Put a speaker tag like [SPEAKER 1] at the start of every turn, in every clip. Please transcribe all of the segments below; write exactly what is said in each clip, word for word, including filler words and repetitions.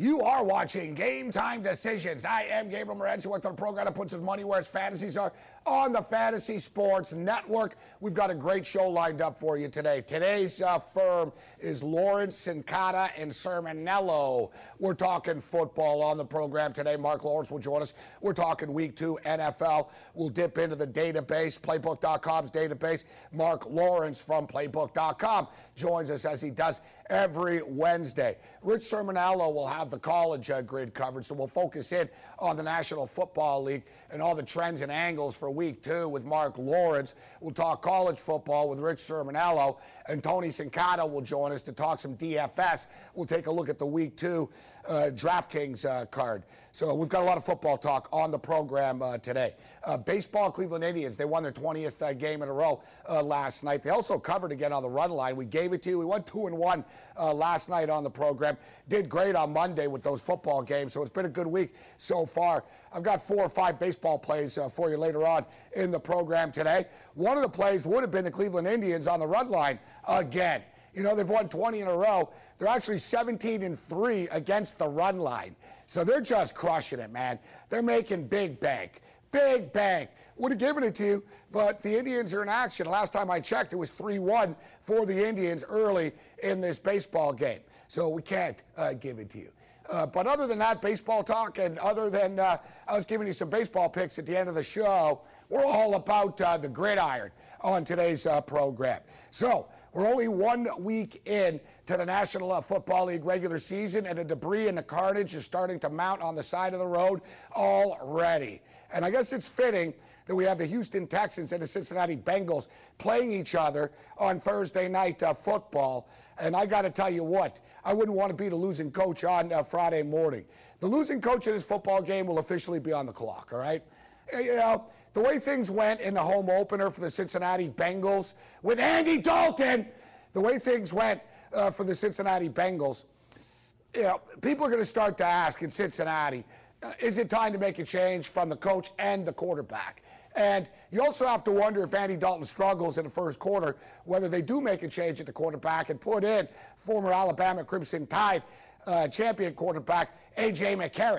[SPEAKER 1] You are watching Game Time Decisions. I am Gabriel Morency with the program that puts his money where his fantasies are on the Fantasy Sports Network. We've got a great show lined up for you today. Today's uh, firm is Lawrence, Cincotta, and Sermonello. We're talking football on the program today. Mark Lawrence will join us. We're talking Week two N F L. We'll dip into the database, Playbook dot com's database. Mark Lawrence from Playbook dot com joins us as he does every Wednesday. Rich Sermonello will have the college uh, grid covered, so we'll focus in on the National Football League and all the trends and angles for Week two with Mark Lawrence. We'll talk college football with Rich Sermonello, and Tony Cincotta will join us to talk some D F S. We'll take a look at the Week two uh, DraftKings uh, card. So we've got a lot of football talk on the program uh, today. Uh, baseball, Cleveland Indians, they won their twentieth uh, game in a row uh, last night. They also covered again on the run line. We gave it to you. We went two and one uh, last night on the program. Did great on Monday with those football games, so it's been a good week so far. I've got four or five baseball plays uh, for you later on in the program today. One of the plays would have been the Cleveland Indians on the run line again. You know, they've won twenty in a row. They're actually seventeen and three against the run line. So they're just crushing it, man. They're making big bank. Big bank. Would have given it to you, but the Indians are in action. Last time I checked, it was three one for the Indians early in this baseball game. So we can't uh, give it to you. Uh, but other than that, baseball talk, and other than uh, I was giving you some baseball picks at the end of the show, we're all about uh, the gridiron on today's uh, program. So we're only one week in to the National uh, Football League regular season, and the debris and the carnage is starting to mount on the side of the road already. And I guess it's fitting that we have the Houston Texans and the Cincinnati Bengals playing each other on Thursday night uh, football. And I got to tell you what, I wouldn't want to be the losing coach on uh, Friday morning. The losing coach of this football game will officially be on the clock, all right? You know, the way things went in the home opener for the Cincinnati Bengals with Andy Dalton, the way things went uh, for the Cincinnati Bengals, you know, people are going to start to ask in Cincinnati, uh, is it time to make a change from the coach and the quarterback? And you also have to wonder if Andy Dalton struggles in the first quarter, whether they do make a change at the quarterback and put in former Alabama Crimson Tide uh, champion quarterback A J McCarron.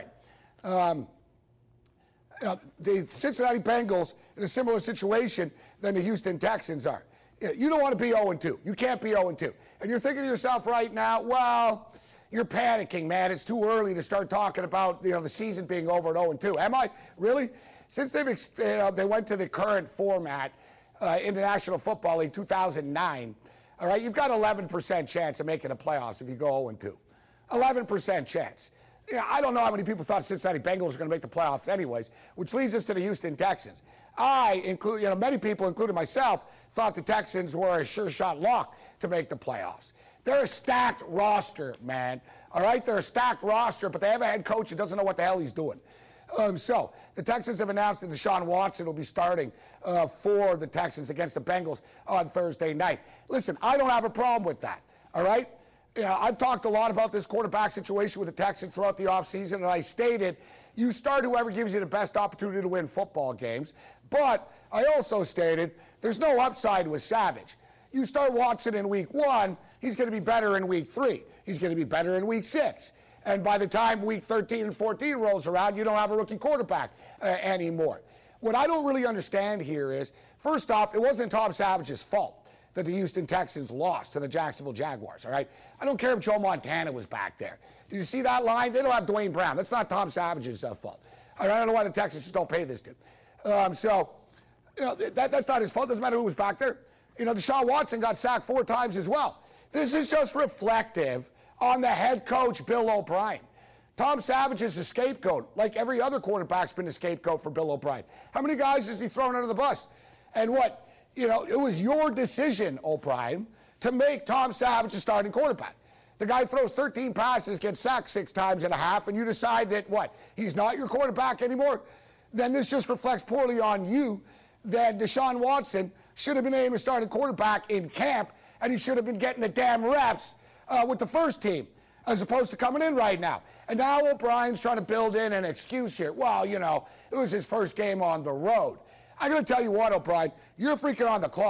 [SPEAKER 1] Um, uh, the Cincinnati Bengals in a similar situation than the Houston Texans are. You don't want to be oh and two. You can't be oh and two. And you're thinking to yourself right now, well, you're panicking, man. It's too early to start talking about, you know, the season being over at oh and two. Am I? Really? Since they've, you know, they went to the current format uh, in the National Football League two thousand nine, all right, you've got eleven percent chance of making the playoffs if you go oh and two. eleven percent chance. You know, I don't know how many people thought Cincinnati Bengals were going to make the playoffs anyways, which leads us to the Houston Texans. I, include, you know, many people, including myself, thought the Texans were a sure shot lock to make the playoffs. They're a stacked roster, man. All right, they're a stacked roster, but they have a head coach who doesn't know what the hell he's doing. Um, so, the Texans have announced that Deshaun Watson will be starting uh, for the Texans against the Bengals on Thursday night. Listen, I don't have a problem with that, all right? You know, I've talked a lot about this quarterback situation with the Texans throughout the offseason, and I stated you start whoever gives you the best opportunity to win football games. But I also stated there's no upside with Savage. You start Watson in week one, he's going to be better in week three. He's going to be better in week six. And by the time week thirteen and fourteen rolls around, you don't have a rookie quarterback uh, anymore. What I don't really understand here is, first off, it wasn't Tom Savage's fault that the Houston Texans lost to the Jacksonville Jaguars, all right? I don't care if Joe Montana was back there. Did you see that line? They don't have Dwayne Brown. That's not Tom Savage's uh, fault. I don't know why the Texans just don't pay this dude. Um, so, you know, that, that's not his fault. Doesn't matter who was back there. You know, Deshaun Watson got sacked four times as well. This is just reflective on the head coach, Bill O'Brien. Tom Savage is a scapegoat, like every other quarterback's been a scapegoat for Bill O'Brien. How many guys has he thrown under the bus? And what? You know, it was your decision, O'Brien, to make Tom Savage a starting quarterback. The guy throws thirteen passes, gets sacked six times and a half, and you decide that, what, he's not your quarterback anymore? Then this just reflects poorly on you that Deshaun Watson should have been named a starting quarterback in camp, and he should have been getting the damn reps uh, with the first team, as opposed to coming in right now. And now O'Brien's trying to build in an excuse here. Well, you know, it was his first game on the road. I'm going to tell you what, O'Brien, you're freaking on the clock.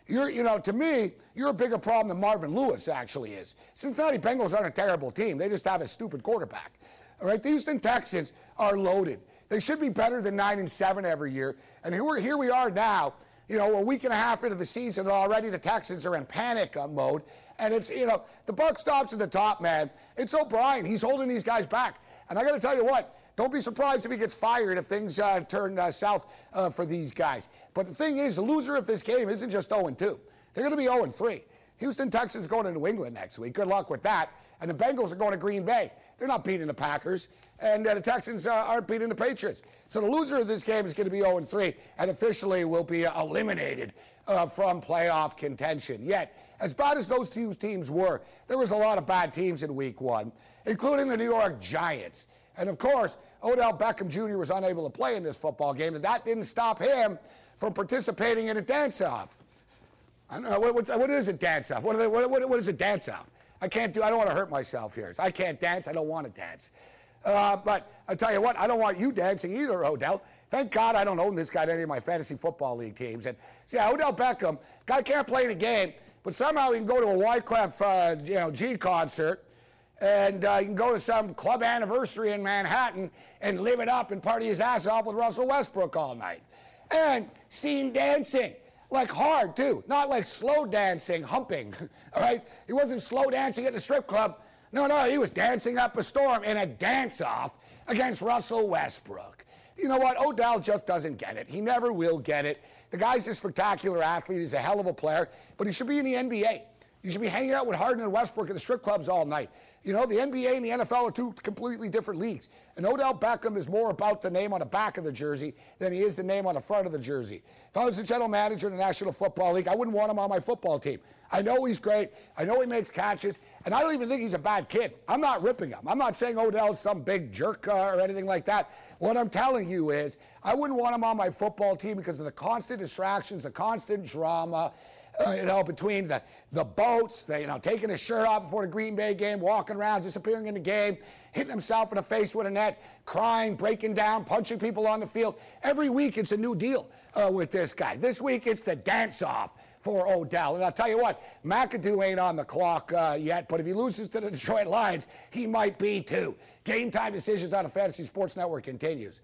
[SPEAKER 1] You're, you know, to me, you're a bigger problem than Marvin Lewis actually is. Cincinnati Bengals aren't a terrible team. They just have a stupid quarterback. All right, the Houston Texans are loaded. They should be better than nine and seven every year. And here, here we are now, you know, a week and a half into the season, and already the Texans are in panic mode. And it's, you know, the buck stops at the top, man. It's O'Brien. He's holding these guys back. And I got to tell you what, don't be surprised if he gets fired if things uh, turn uh, south uh, for these guys. But the thing is, the loser of this game isn't just oh and two. They're going to be oh and three. Houston Texans going to New England next week. Good luck with that. And the Bengals are going to Green Bay. They're not beating the Packers. And uh, the Texans uh, aren't beating the Patriots. So the loser of this game is going to be oh and three and officially will be uh, eliminated uh, from playoff contention. Yet, as bad as those two teams were, there was a lot of bad teams in week one, including the New York Giants. And of course, Odell Beckham Junior was unable to play in this football game, and that didn't stop him from participating in a dance-off. I don't know, what, what, what is a dance-off? What, what, what, what is a dance-off? I can't do, I don't want to hurt myself here. I can't dance, I don't want to dance. Uh, but I'll tell you what, I don't want you dancing either, Odell. Thank God I don't own this guy to any of my fantasy football league teams. And see, Odell Beckham, guy can't play the game, but somehow he can go to a Wyclef uh, you know, G concert, and uh, you can go to some club anniversary in Manhattan and live it up and party his ass off with Russell Westbrook all night. And seen dancing, like hard too, not like slow dancing, humping, all right? He wasn't slow dancing at the strip club. No, no, he was dancing up a storm in a dance-off against Russell Westbrook. You know what? Odell just doesn't get it. He never will get it. The guy's a spectacular athlete. He's a hell of a player, but he should be in the N B A. You should be hanging out with Harden and Westbrook at the strip clubs all night. You know, the N B A and the N F L are two completely different leagues. And Odell Beckham is more about the name on the back of the jersey than he is the name on the front of the jersey. If I was the general manager of the National Football League, I wouldn't want him on my football team. I know he's great. I know he makes catches. And I don't even think he's a bad kid. I'm not ripping him. I'm not saying Odell's some big jerk uh, or anything like that. What I'm telling you is I wouldn't want him on my football team because of the constant distractions, the constant drama. Uh, you know, between the, the boats, the, you know, taking his shirt off before the Green Bay game, walking around, disappearing in the game, hitting himself in the face with a net, crying, breaking down, punching people on the field. Every week it's a new deal uh, with this guy. This week it's the dance-off for Odell. And I'll tell you what, McAdoo ain't on the clock uh, yet, but if he loses to the Detroit Lions, he might be too. Game Time Decisions on the Fantasy Sports Network continues.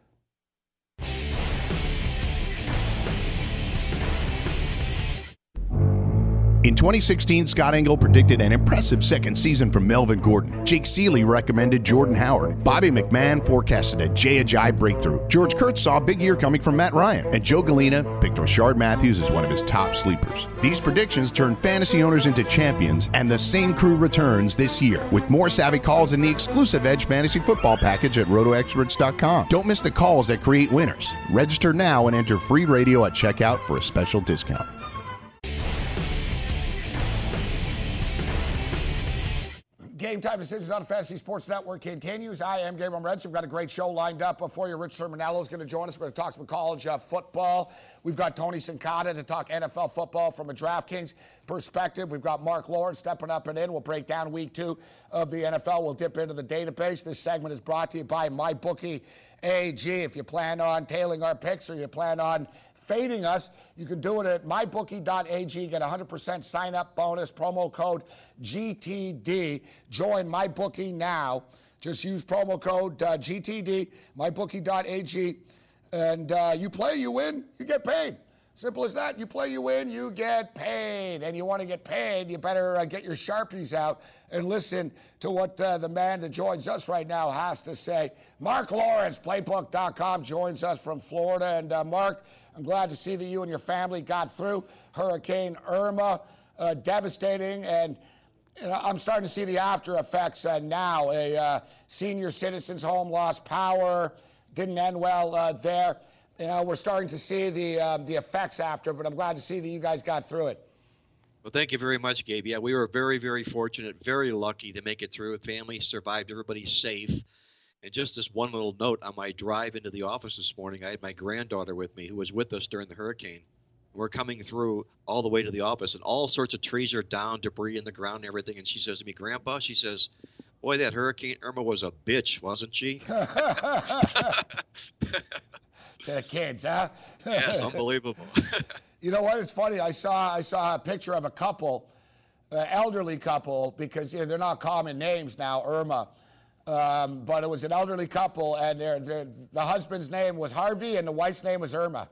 [SPEAKER 2] In twenty sixteen, Scott Engel predicted an impressive second season from Melvin Gordon. Jake Seeley recommended Jordan Howard. Bobby McMahon forecasted a Jay Ajayi breakthrough. George Kurtz saw a big year coming from Matt Ryan. And Joe Galena picked Rashard Matthews as one of his top sleepers. These predictions turned fantasy owners into champions, and the same crew returns this year with more savvy calls in the exclusive Edge Fantasy Football package at roto experts dot com. Don't miss the calls that create winners. Register now and enter free radio at checkout for a special discount.
[SPEAKER 1] Game Time Decisions on the Fantasy Sports Network continues. I am Gabriel Morenz. We've got a great show lined up for you. Rich Sermonello is going to join us. We're going to talk some college uh, football. We've got Tony Sincata to talk N F L football from a DraftKings perspective. We've got Mark Lawrence stepping up and in. We'll break down week two of the N F L. We'll dip into the database. This segment is brought to you by MyBookie A G. If you plan on tailing our picks or you plan on fading us, you can do it at my bookie dot a g. Get a one hundred percent sign-up bonus, promo code G T D. Join MyBookie now. Just use promo code uh, G T D, my bookie dot a g. And uh, you play, you win, you get paid. Simple as that. You play, you win, you get paid. And you want to get paid, you better uh, get your Sharpies out and listen to what uh, the man that joins us right now has to say. Mark Lawrence, playbook dot com, joins us from Florida. And uh, Mark, I'm glad to see that you and your family got through Hurricane Irma, uh, devastating, and you know, I'm starting to see the after effects uh, now. A uh, senior citizens home lost power, didn't end well uh, there. You know, we're starting to see the um, the effects after, but I'm glad to see that you guys got through it.
[SPEAKER 3] Well, thank you very much, Gabe. Yeah, we were very, very fortunate, very lucky to make it through. Family survived. Everybody's safe. And just this one little note, on my drive into the office this morning, I had my granddaughter with me who was with us during the hurricane. We're coming through all the way to the office, and all sorts of trees are down, debris in the ground and everything. And she says to me, Grandpa, she says, boy, that Hurricane Irma was a bitch, wasn't she?
[SPEAKER 1] To the kids, huh?
[SPEAKER 3] Yes, unbelievable.
[SPEAKER 1] You know what? It's funny. I saw I saw a picture of a couple, uh, elderly couple, because you know, they're not common names now, Irma. Um, but it was an elderly couple, and they're, they're, the husband's name was Harvey, and the wife's name was Irma.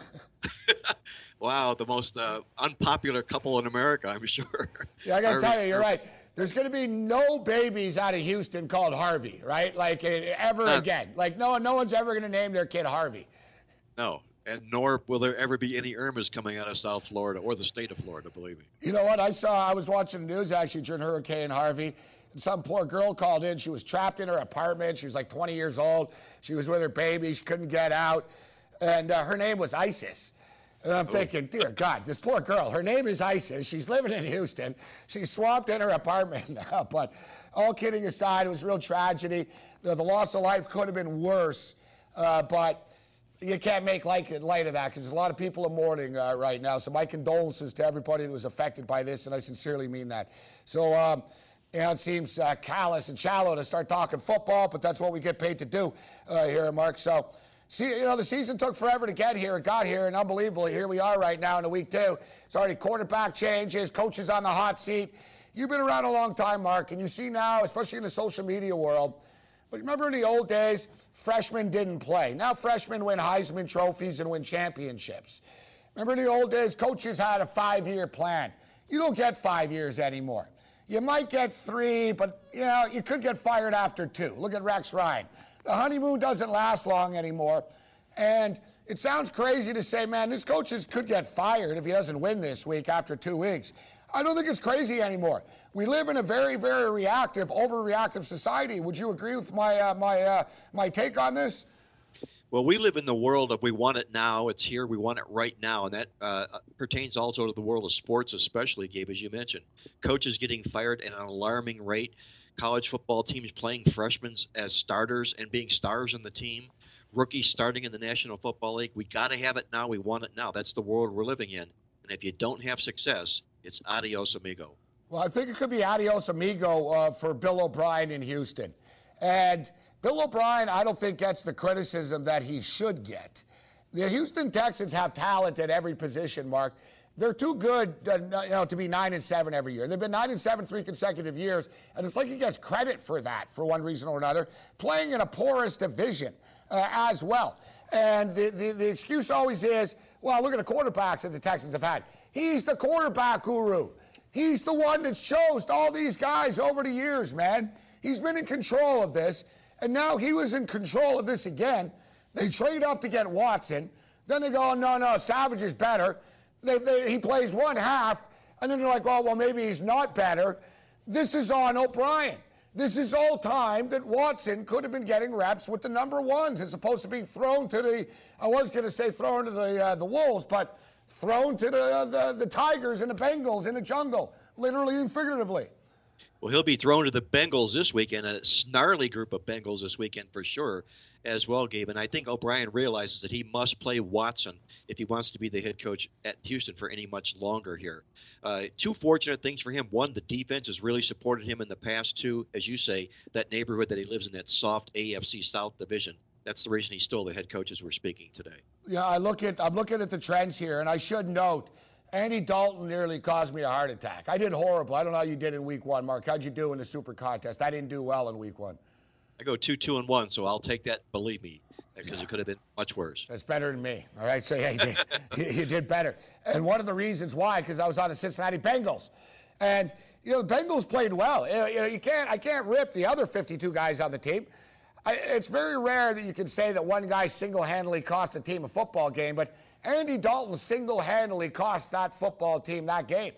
[SPEAKER 3] Wow, the most uh, unpopular couple in America, I'm sure.
[SPEAKER 1] Yeah, I got to tell you, you're right. There's going to be no babies out of Houston called Harvey, right? Like, ever uh, again. Like, no, no one's ever going to name their kid Harvey.
[SPEAKER 3] No, and nor will there ever be any Irmas coming out of South Florida or the state of Florida, believe me.
[SPEAKER 1] You know what? I saw, I was watching the news, actually, during Hurricane Harvey. Some poor girl called in. She was trapped in her apartment. She was like twenty years old. She was with her baby. She couldn't get out. And uh, her name was Isis. And I'm thinking, dear God, this poor girl, her name is Isis. She's living in Houston. She's swamped in her apartment now. But all kidding aside, it was a real tragedy. The, the loss of life could have been worse. Uh, but you can't make light, light of that because there's a lot of people in mourning uh, right now. So my condolences to everybody that was affected by this, and I sincerely mean that. So, um, You know, it seems uh, callous and shallow to start talking football, but that's what we get paid to do uh, here, Mark. So, see, you know, the season took forever to get here. It got here, and unbelievably, here we are right now in the week two. It's already quarterback changes, coaches on the hot seat. You've been around a long time, Mark, and you see now, especially in the social media world, but remember in the old days, freshmen didn't play. Now freshmen win Heisman trophies and win championships. Remember in the old days, coaches had a five-year plan. You don't get five years anymore. You might get three, but, you know, you could get fired after two. Look at Rex Ryan. The honeymoon doesn't last long anymore. And it sounds crazy to say, man, this coach is, could get fired if he doesn't win this week after two weeks. I don't think it's crazy anymore. We live in a very, very reactive, overreactive society. Would you agree with my, uh, my, uh, my take on this?
[SPEAKER 3] Well, we live in the world of we want it now. It's here. We want it right now. And that uh, pertains also to the world of sports, especially, Gabe, as you mentioned. Coaches getting fired at an alarming rate. College football teams playing freshmen as starters and being stars in the team. Rookies starting in the National Football League. We got to have it now. We want it now. That's the world we're living in. And if you don't have success, it's adios, amigo.
[SPEAKER 1] Well, I think it could be adios, amigo, uh, for Bill O'Brien in Houston. And Bill O'Brien, I don't think gets the criticism that he should get. The Houston Texans have talent at every position, Mark. They're too good uh, you know, to be nine and seven every year. They've been nine and seven three consecutive years, and it's like he gets credit for that for one reason or another, playing in a porous division uh, as well. And the, the, the excuse always is, well, look at the quarterbacks that the Texans have had. He's the quarterback guru. He's the one that's chose all these guys over the years, man. He's been in control of this. And now he was in control of this again. They trade up to get Watson. Then they go, oh, no, no, Savage is better. They, they, he plays one half. And then they're like, oh, well, maybe he's not better. This is on O'Brien. This is all time that Watson could have been getting reps with the number ones as opposed to being thrown to the, I was going to say thrown to the uh, the Wolves, but thrown to the, uh, the, the Tigers and the Bengals in the jungle, literally and figuratively.
[SPEAKER 3] Well, he'll be thrown to the Bengals this weekend, a snarly group of Bengals this weekend for sure as well, Gabe. And I think O'Brien realizes that he must play Watson if he wants to be the head coach at Houston for any much longer here. Uh, two fortunate things for him. One, the defense has really supported him in the past. Two, as you say, that neighborhood that he lives in, that soft A F C South division. That's the reason he's still the head coach as we're speaking today.
[SPEAKER 1] Yeah, I look at, I'm looking at the trends here, and I should note, Andy Dalton nearly caused me a heart attack. I did horrible. I don't know how you did in week one, Mark. How'd you do in the Super Contest? I didn't do well in week one.
[SPEAKER 3] I go two, two, and one, so I'll take that, believe me, because yeah. It could have been much worse.
[SPEAKER 1] That's better than me. All right, so yeah, you did, you did better. And one of the reasons why, because I was on the Cincinnati Bengals. And, you know, the Bengals played well. You know, you can't, I can't rip the other fifty-two guys on the team. I, it's very rare that you can say that one guy single-handedly cost a team a football game, but Andy Dalton single-handedly cost that football team that game.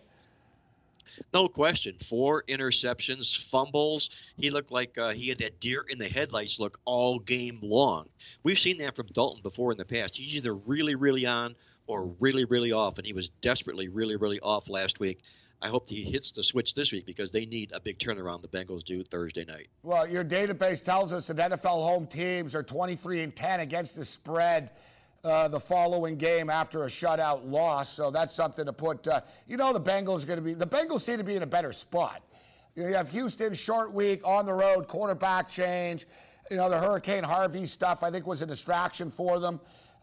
[SPEAKER 3] No question. Four interceptions, fumbles. He looked like uh, he had that deer in the headlights look all game long. We've seen that from Dalton before in the past. He's either really, really on or really, really off, and he was desperately, really, really off last week. I hope he hits the switch this week because they need a big turnaround. The Bengals do Thursday night.
[SPEAKER 1] Well, your database tells us that N F L home teams are twenty-three and ten against the spread uh, the following game after a shutout loss. So that's something to put. Uh, you know, the Bengals are going to be. The Bengals seem to be in a better spot. You have Houston, short week on the road, quarterback change. You know, the Hurricane Harvey stuff I think was a distraction for them.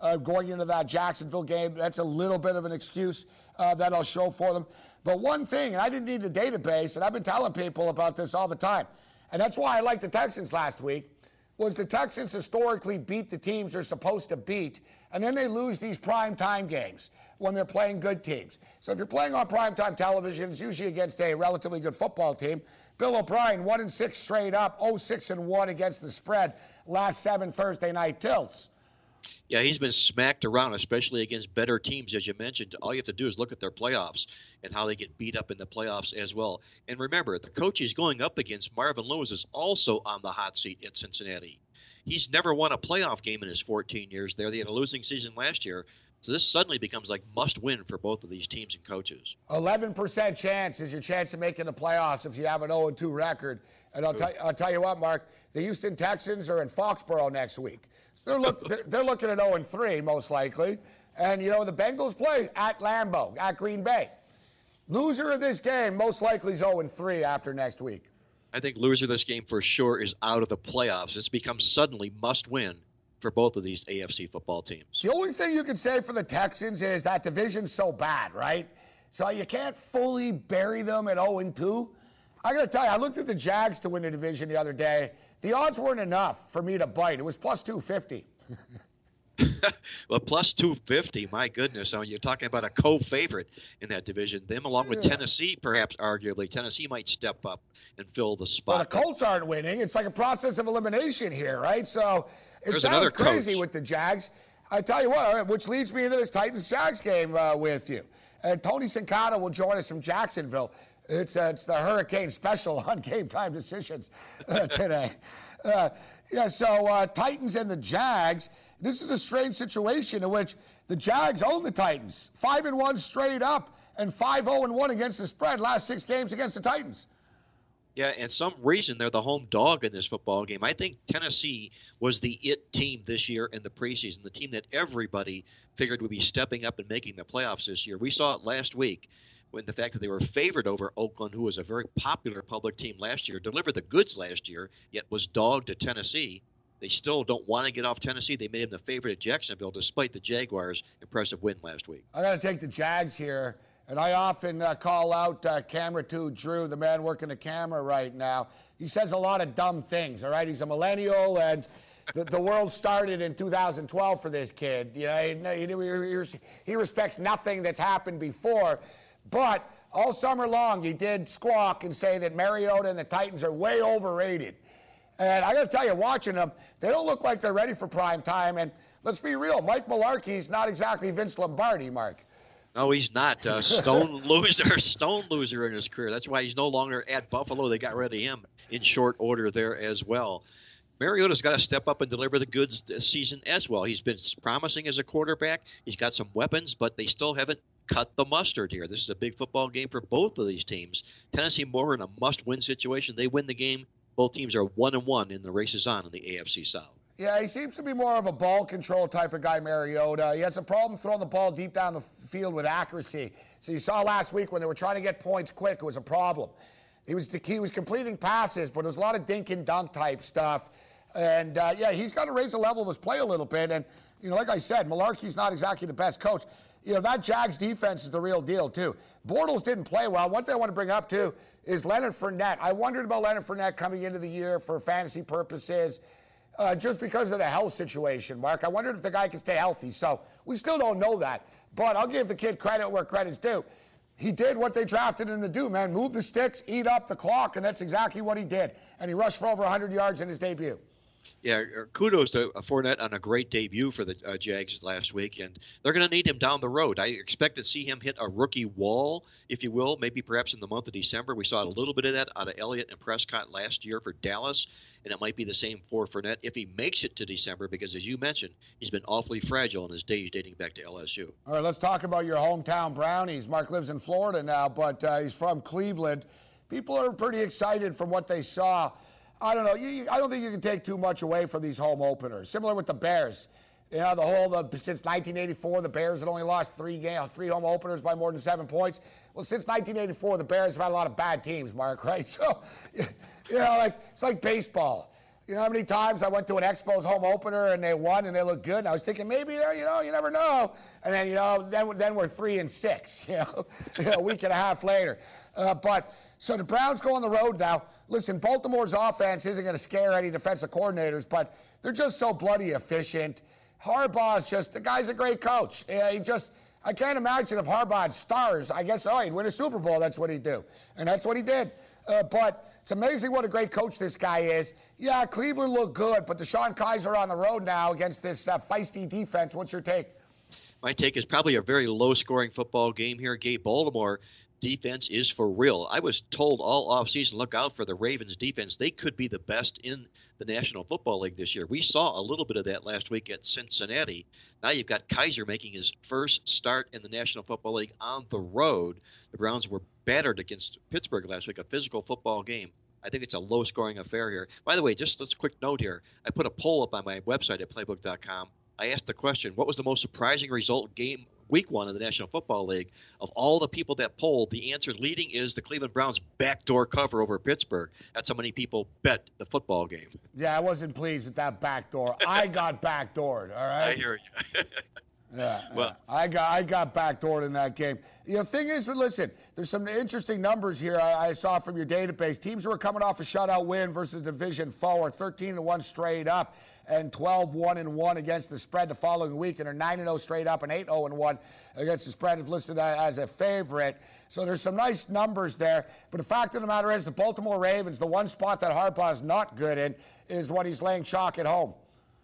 [SPEAKER 1] uh, going into that Jacksonville game. That's a little bit of an excuse uh, that I'll show for them. But one thing, and I didn't need the database, and I've been telling people about this all the time, and that's why I liked the Texans last week, was the Texans historically beat the teams they're supposed to beat, and then they lose these primetime games when they're playing good teams. So if you're playing on primetime television, it's usually against a relatively good football team. Bill O'Brien, one and six straight up, oh six and one against the spread, last seven Thursday night tilts.
[SPEAKER 3] Yeah, he's been smacked around, especially against better teams, as you mentioned. All you have to do is look at their playoffs and how they get beat up in the playoffs as well. And remember, the coach he's going up against, Marvin Lewis, is also on the hot seat at Cincinnati. He's never won a playoff game in his fourteen years there. They had a losing season last year. So this suddenly becomes like must-win for both of these teams and coaches.
[SPEAKER 1] eleven percent chance is your chance of making the playoffs if you have an oh and two record. And I'll, t- I'll tell you what, Mark, the Houston Texans are in Foxborough next week. So they're, look, they're, they're looking at oh and three, most likely. And, you know, the Bengals play at Lambeau, at Green Bay. Loser of this game most likely is oh and three after next week.
[SPEAKER 3] I think loser of this game for sure is out of the playoffs. It's become suddenly must-win for both of these A F C football teams.
[SPEAKER 1] The only thing you can say for the Texans is that division's so bad, right? So you can't fully bury them at oh and two. I got to tell you, I looked at the Jags to win the division the other day. The odds weren't enough for me to bite. It was plus two fifty.
[SPEAKER 3] Well, plus two fifty, my goodness. I mean, you're talking about a co-favorite in that division. Them along with yeah. Tennessee, perhaps arguably. Tennessee might step up and fill the spot.
[SPEAKER 1] Well, the Colts aren't winning. It's like a process of elimination here, right? So it There's sounds crazy coach. with the Jags. I tell you what, which leads me into this Titans-Jags game uh, with you. And Tony Sincata will join us from Jacksonville. It's uh, it's the Hurricane special on Game Time Decisions uh, today. Uh, yeah, so uh, Titans and the Jags. This is a strange situation in which the Jags own the Titans. Five and one straight up and five oh and one against the spread last six games against the Titans.
[SPEAKER 3] Yeah, and some reason they're the home dog in this football game. I think Tennessee was the it team this year in the preseason, the team that everybody figured would be stepping up and making the playoffs this year. We saw it last week when the fact that they were favored over Oakland, who was a very popular public team last year, delivered the goods last year, yet was dogged to Tennessee. They still don't want to get off Tennessee. They made him the favorite at Jacksonville, despite the Jaguars' impressive win last week.
[SPEAKER 1] I got to take the Jags here. And I often uh, call out uh, Camera two Drew, the man working the camera right now. He says a lot of dumb things, all right? He's a millennial, and the, the world started in two thousand twelve for this kid. You know, he, he, he respects nothing that's happened before. But all summer long, he did squawk and say that Mariota and the Titans are way overrated. And I got to tell you, watching them, they don't look like they're ready for prime time. And let's be real, Mike Mularkey's not exactly Vince Lombardi, Mark.
[SPEAKER 3] No, he's not. Uh, stone loser, stone loser in his career. That's why he's no longer at Buffalo. They got rid of him in short order there as well. Mariota's got to step up and deliver the goods this season as well. He's been promising as a quarterback. He's got some weapons, but they still haven't cut the mustard here. This is a big football game for both of these teams. Tennessee more in a must-win situation. They win the game. Both teams are one and one in the races on in the A F C South.
[SPEAKER 1] Yeah, he seems to be more of a ball control type of guy, Mariota. He has a problem throwing the ball deep down the field with accuracy. So you saw last week when they were trying to get points quick, it was a problem. He was he was completing passes, but it was a lot of dink and dunk type stuff. And, uh, yeah, he's got to raise the level of his play a little bit. And, you know, like I said, Mularkey's not exactly the best coach. You know, that Jags defense is the real deal, too. Bortles didn't play well. One thing I want to bring up, too, is Leonard Fournette. I wondered about Leonard Fournette coming into the year for fantasy purposes. Uh, just because of the health situation, Mark. I wondered if the guy can stay healthy. So we still don't know that. But I'll give the kid credit where credit's due. He did what they drafted him to do, man. Move the sticks, eat up the clock, and that's exactly what he did. And he rushed for over one hundred yards in his debut.
[SPEAKER 3] Yeah, kudos to Fournette on a great debut for the uh, Jags last week, and they're going to need him down the road. I expect to see him hit a rookie wall, if you will, maybe perhaps in the month of December. We saw a little bit of that out of Elliott and Prescott last year for Dallas, and it might be the same for Fournette if he makes it to December, because as you mentioned, he's been awfully fragile in his days dating back to L S U.
[SPEAKER 1] All right, let's talk about your hometown Brownies. Mark lives in Florida now, but uh, he's from Cleveland. People are pretty excited from what they saw. I don't know. You, I don't think you can take too much away from these home openers. Similar with the Bears. You know, the whole, the, since nineteen eighty-four, the Bears had only lost three game, three home openers by more than seven points. Well, since nineteen eighty-four, the Bears have had a lot of bad teams, Mark, right? So, you know, like, it's like baseball. You know how many times I went to an Expos home opener and they won and they looked good? And I was thinking maybe, you know, you never know. And then, you know, then, then we're three and six, you know, a week and a half later. Uh, but so the Browns go on the road now. Listen, Baltimore's offense isn't going to scare any defensive coordinators, but they're just so bloody efficient. Harbaugh's just, the guy's a great coach. Yeah, he just, I can't imagine if Harbaugh had stars. I guess, oh, he'd win a Super Bowl. That's what he'd do. And that's what he did. Uh, but it's amazing what a great coach this guy is. Yeah, Cleveland looked good, but Deshaun Kaiser on the road now against this uh, feisty defense. What's your take?
[SPEAKER 3] My take is probably a very low-scoring football game here. Gabe, Baltimore defense is for real. I was told all offseason, look out for the Ravens defense. They could be the best in the National Football League this year. We saw a little bit of that last week at Cincinnati. Now you've got Kaiser making his first start in the National Football League on the road. The Browns were battered against Pittsburgh last week, a physical football game. I think it's a low-scoring affair here. By the way, just let's quick note here. I put a poll up on my website at playbook dot com. I asked the question, what was the most surprising result game week one of the National Football League? Of all the people that polled, the answer leading is the Cleveland Browns backdoor cover over Pittsburgh. That's how many people bet the football game.
[SPEAKER 1] Yeah, I wasn't pleased with that backdoor. I got backdoored, all right?
[SPEAKER 3] I hear you.
[SPEAKER 1] Yeah, well, I got I got backdoored in that game. You know, thing is, listen, there's some interesting numbers here I, I saw from your database. Teams who are coming off a shutout win versus division foe are thirteen and one straight up and twelve one and one against the spread the following week, and are nine and oh straight up and eight oh and one against the spread if listed as a favorite. So there's some nice numbers there. But the fact of the matter is the Baltimore Ravens, the one spot that Harbaugh's not good in is when he's laying chalk at home.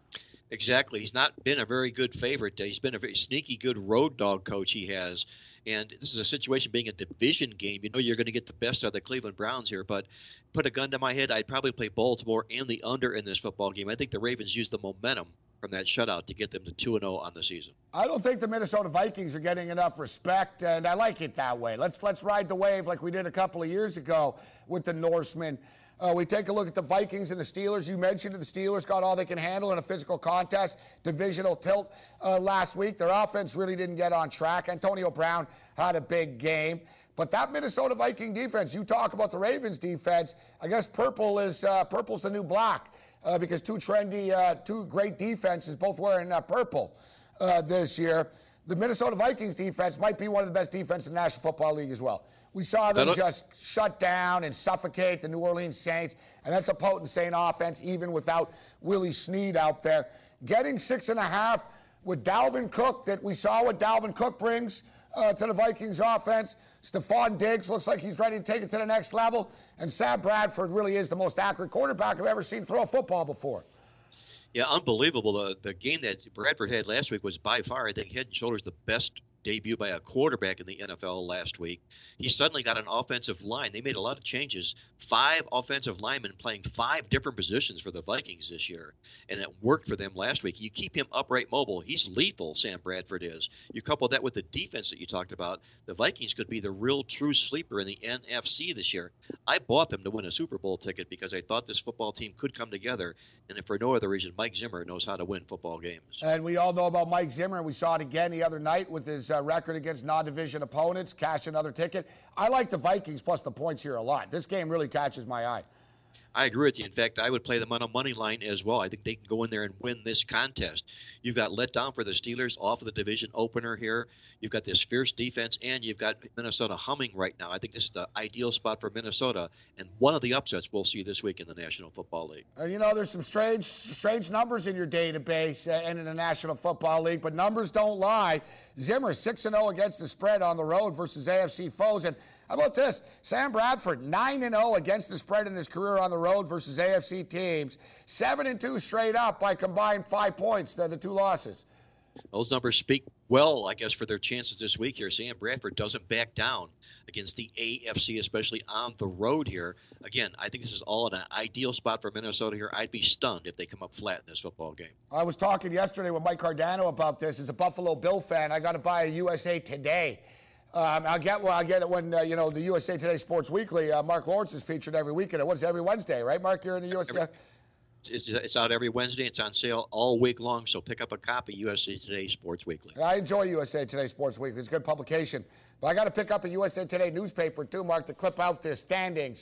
[SPEAKER 3] Exactly. He's not been a very good favorite. He's been a very sneaky good road dog coach he has. And this is a situation being a division game. You know you're going to get the best out of the Cleveland Browns here. But put a gun to my head, I'd probably play Baltimore and the under in this football game. I think the Ravens used the momentum from that shutout to get them to two and oh on the season.
[SPEAKER 1] I don't think the Minnesota Vikings are getting enough respect, and I like it that way. Let's, let's ride the wave like we did a couple of years ago with the Norsemen. Uh, we take a look at the Vikings and the Steelers. You mentioned the Steelers got all they can handle in a physical contest, divisional tilt uh, last week. Their offense really didn't get on track. Antonio Brown had a big game. But that Minnesota Viking defense, you talk about the Ravens defense, I guess purple is uh, purple's the new black uh, because two trendy, uh, two great defenses both wearing uh, purple uh, this year. The Minnesota Vikings defense might be one of the best defenses in the National Football League as well. We saw them just shut down and suffocate the New Orleans Saints, and that's a potent Saint offense even without Willie Snead out there. Getting six and a half with Dalvin Cook, that we saw what Dalvin Cook brings uh, to the Vikings offense. Stephon Diggs looks like he's ready to take it to the next level, and Sam Bradford really is the most accurate quarterback I've ever seen throw a football before.
[SPEAKER 3] Yeah, unbelievable. The, the game that Bradford had last week was by far, I think, head and shoulders the best debut by a quarterback in the N F L last week. He suddenly got an offensive line. They made a lot of changes. Five offensive linemen playing five different positions for the Vikings this year, and it worked for them last week. You keep him upright mobile. He's lethal, Sam Bradford is. You couple that with the defense that you talked about, the Vikings could be the real true sleeper in the N F C this year. I bought them to win a Super Bowl ticket because I thought this football team could come together, and if for no other reason, Mike Zimmer knows how to win football games.
[SPEAKER 1] And we all know about Mike Zimmer, and we saw it again the other night with his uh, record against non-division opponents, cash another ticket. I like the Vikings plus the points here a lot. This game really catches my eye.
[SPEAKER 3] I agree with you. In fact, I would play them on a money line as well. I think they can go in there and win this contest. You've got let down for the Steelers off of the division opener here. You've got this fierce defense, and you've got Minnesota humming right now. I think this is the ideal spot for Minnesota, and one of the upsets we'll see this week in the National Football League.
[SPEAKER 1] Uh, you know, there's some strange, strange numbers in your database uh, and in the National Football League, but numbers don't lie. Zimmer six and oh against the spread on the road versus A F C foes, and how about this? Sam Bradford, nine and oh against the spread in his career on the road versus A F C teams. seven and two straight up by combined five points, the, the two losses.
[SPEAKER 3] Those numbers speak well, I guess, for their chances this week here. Sam Bradford doesn't back down against the A F C, especially on the road here. Again, I think this is all in an ideal spot for Minnesota here. I'd be stunned if they come up flat in this football game.
[SPEAKER 1] I was talking yesterday with Mike Cardano about this. As a Buffalo Bill fan, I got to buy a U S A Today. Um, I'll get well, I'll get it when, uh, you know, the U S A Today Sports Weekly, uh, Mark Lawrence is featured every weekend. What's every Wednesday, right, Mark? You're in the U S A.
[SPEAKER 3] Every, it's, it's out every Wednesday. It's on sale all week long, so pick up a copy of U S A Today Sports Weekly.
[SPEAKER 1] I enjoy U S A Today Sports Weekly. It's a good publication. But I got to pick up a U S A Today newspaper, too, Mark, to clip out the standings.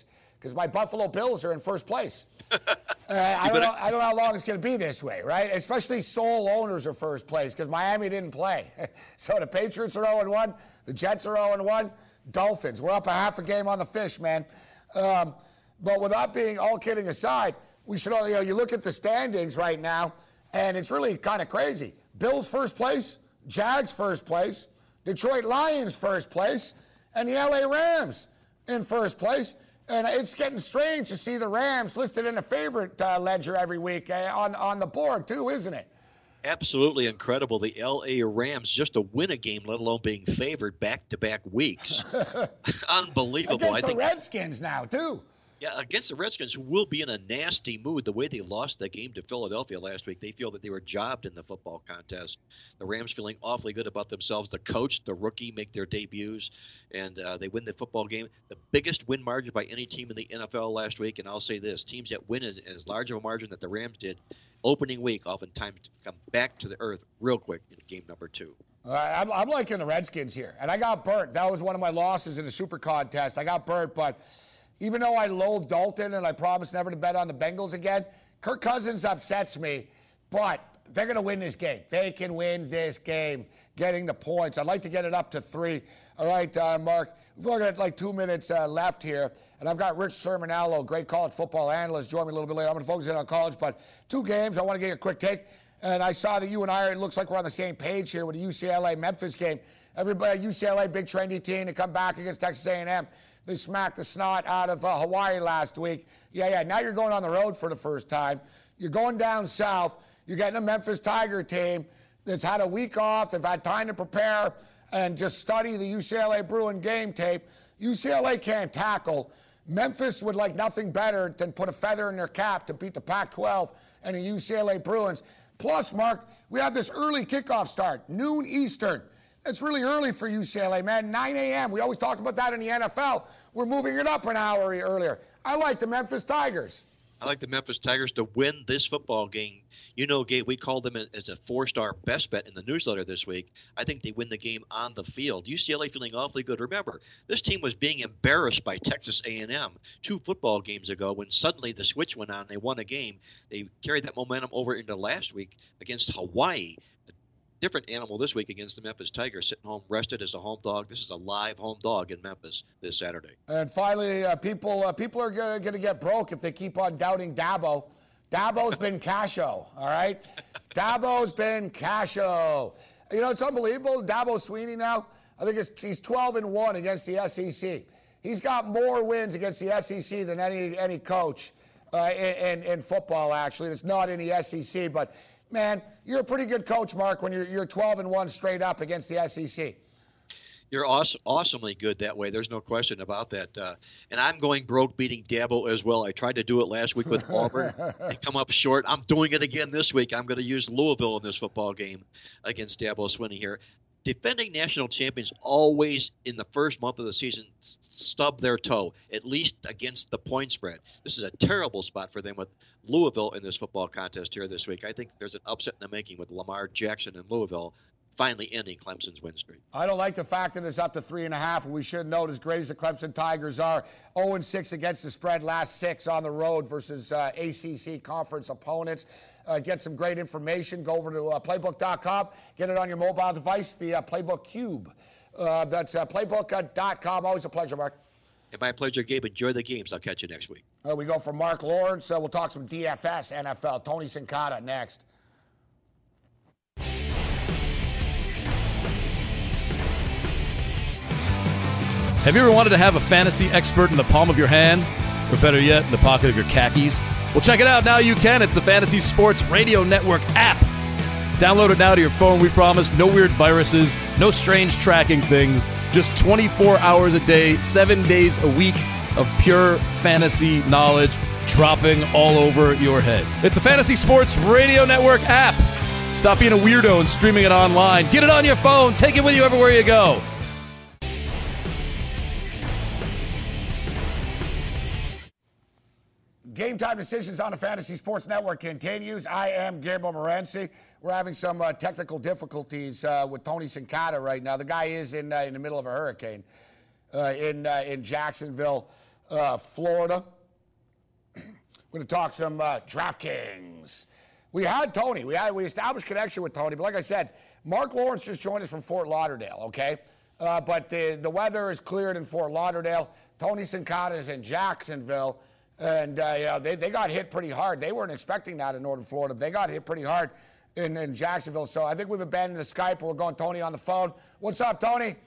[SPEAKER 1] because my Buffalo Bills are in first place. uh, I, don't know, I don't know how long it's going to be this way, right? Especially sole owners are first place because Miami didn't play. So the Patriots are oh and one. The Jets are oh and one. Dolphins, we're up a half a game on the fish, man. Um, but without being all kidding aside, we should all, you know, you look at the standings right now, and it's really kind of crazy. Bills first place, Jags first place, Detroit Lions first place, and the L A Rams in first place. And it's getting strange to see the Rams listed in the favorite uh, ledger every week uh, on, on the board, too, isn't it?
[SPEAKER 3] Absolutely incredible. The L A Rams just to win a game, let alone being favored back-to-back weeks. Unbelievable.
[SPEAKER 1] Against
[SPEAKER 3] I
[SPEAKER 1] the
[SPEAKER 3] think,
[SPEAKER 1] Redskins now, too.
[SPEAKER 3] Yeah, against the Redskins, who will be in a nasty mood. The way they lost that game to Philadelphia last week, they feel that they were jobbed in the football contest. The Rams feeling awfully good about themselves. The coach, the rookie, make their debuts, and uh, they win the football game. The biggest win margin by any team in the N F L last week, and I'll say this, teams that win as, as large of a margin that the Rams did, opening week oftentimes come back to the earth real quick in game number two.
[SPEAKER 1] Uh, I'm, I'm liking the Redskins here, and I got burnt. That was one of my losses in the Super Contest. I got burnt, but even though I loathe Dalton and I promised never to bet on the Bengals again, Kirk Cousins upsets me, but they're going to win this game. They can win this game, getting the points. I'd like to get it up to three. All right, uh, Mark, we've only got like two minutes uh, left here, and I've got Rich Sermonello, great college football analyst, join me a little bit later. I'm going to focus in on college, but two games. I want to get a quick take, and I saw that you and I, it looks like we're on the same page here with the U C L A-Memphis game. Everybody, U C L A, big trendy team, to come back against Texas A and M. They smacked the snot out of uh, Hawaii last week. Yeah, yeah, now you're going on the road for the first time. You're going down south. You're getting a Memphis Tiger team that's had a week off. They've had time to prepare and just study the U C L A Bruin game tape. U C L A can't tackle. Memphis would like nothing better than put a feather in their cap to beat the Pac twelve and the U C L A Bruins. Plus, Mark, we have this early kickoff start, noon Eastern. It's really early for U C L A, man. nine a.m. We always talk about that in the N F L. We're moving it up an hour earlier. I like the Memphis Tigers.
[SPEAKER 3] I like the Memphis Tigers to win this football game. You know, Gabe, we called them as a four-star best bet in the newsletter this week. I think they win the game on the field. U C L A feeling awfully good. Remember, this team was being embarrassed by Texas A and M two football games ago when suddenly the switch went on and they won a game. They carried that momentum over into last week against Hawaii. Different animal this week against the Memphis Tigers, sitting home rested as a home dog. This is a live home dog in Memphis this Saturday.
[SPEAKER 1] And finally, uh, people uh, people are going to get broke if they keep on doubting Dabo. Dabo's been Casho, all right? Dabo's been Casho. You know, it's unbelievable. Dabo Sweeney now, I think it's, he's twelve and one against the S E C. He's got more wins against the S E C than any any coach uh, in, in, in football, actually. That's not in the S E C, but man, you're a pretty good coach, Mark, when you're you're twelve and one straight up against the S E C.
[SPEAKER 3] You're awesome, awesomely good that way. There's no question about that. Uh, and I'm going broke beating Dabo as well. I tried to do it last week with Auburn and come up short. I'm doing it again this week. I'm going to use Louisville in this football game against Dabo Swinney here. Defending national champions always in the first month of the season stub their toe, at least against the point spread. This is a terrible spot for them with Louisville in this football contest here this week. I think there's an upset in the making with Lamar Jackson and Louisville finally ending Clemson's win streak.
[SPEAKER 1] I don't like the fact that it's up to three and a half. We should note, as great as the Clemson Tigers are, oh and six against the spread, last six on the road versus uh, A C C conference opponents. Uh, get some great information. Go over to uh, playbook dot com. Get it on your mobile device, the uh, Playbook Cube. Uh, that's uh, playbook dot com. Always a pleasure, Mark.
[SPEAKER 3] And my pleasure, Gabe. Enjoy the games. I'll catch you next week.
[SPEAKER 1] Uh, we go from Mark Lawrence. Uh, we'll talk some D F S, N F L. Tony Sincata next.
[SPEAKER 4] Have you ever wanted to have a fantasy expert in the palm of your hand? Or better yet, in the pocket of your khakis? Well, check it out. Now you can. It's the Fantasy Sports Radio Network app. Download it now to your phone, we promise. No weird viruses, no strange tracking things. Just twenty-four hours a day, seven days a week of pure fantasy knowledge dropping all over your head. It's the Fantasy Sports Radio Network app. Stop being a weirdo and streaming it online. Get it on your phone. Take it with you everywhere you go.
[SPEAKER 1] Game Time Decisions on the Fantasy Sports Network continues. I am Gabriel Morency. We're having some uh, technical difficulties uh, with Tony Sincata right now. The guy is in uh, in the middle of a hurricane uh, in uh, in Jacksonville, uh, Florida. We're going to talk some uh, DraftKings. We had Tony. We had we established connection with Tony, but like I said, Mark Lawrence just joined us from Fort Lauderdale, okay? Uh, but the, the weather is cleared in Fort Lauderdale. Tony Sincata is in Jacksonville, and uh, yeah, they, they got hit pretty hard. They weren't expecting that in Northern Florida. They got hit pretty hard in, in Jacksonville, so I think we've abandoned the Skype. We're going Tony on the phone. What's up, Tony?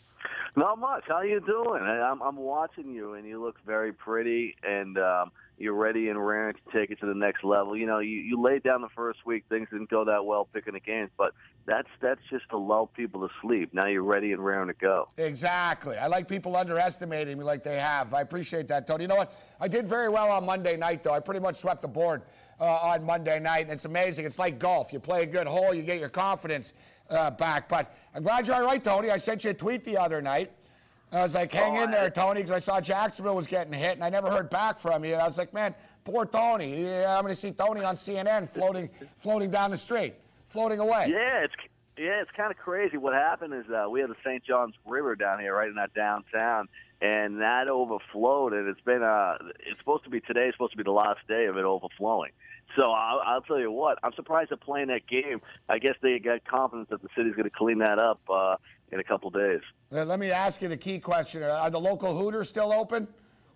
[SPEAKER 5] Not much. How you doing? I'm, I'm watching you, and you look very pretty, and um, you're ready and raring to take it to the next level. You know, you, you laid down the first week. Things didn't go that well picking the games, but that's that's just to lull people to sleep. Now you're ready and raring to go.
[SPEAKER 1] Exactly. I like people underestimating me like they have. I appreciate that, Tony. You know what? I did very well on Monday night, though. I pretty much swept the board uh, on Monday night, and it's amazing. It's like golf. You play a good hole, you get your confidence uh, back. But I'm glad you're all right, Tony. I sent you a tweet the other night. I was like, hang oh, in there, Tony, because I saw Jacksonville was getting hit, and I never heard back from you. And I was like, man, poor Tony. Yeah, I'm going to see Tony on C N N floating floating down the street, floating away.
[SPEAKER 5] Yeah, it's yeah, it's kind of crazy. What happened is uh, we have the Saint John's River down here right in that downtown, and that overflowed, and it's been uh, it's supposed to be today, supposed to be the last day of it overflowing. So I'll, I'll tell you what, I'm surprised they're playing that game. I guess they got confidence that the city's going to clean that up uh, in a couple days.
[SPEAKER 1] Uh, let me ask you the key question. Are the local Hooters still open?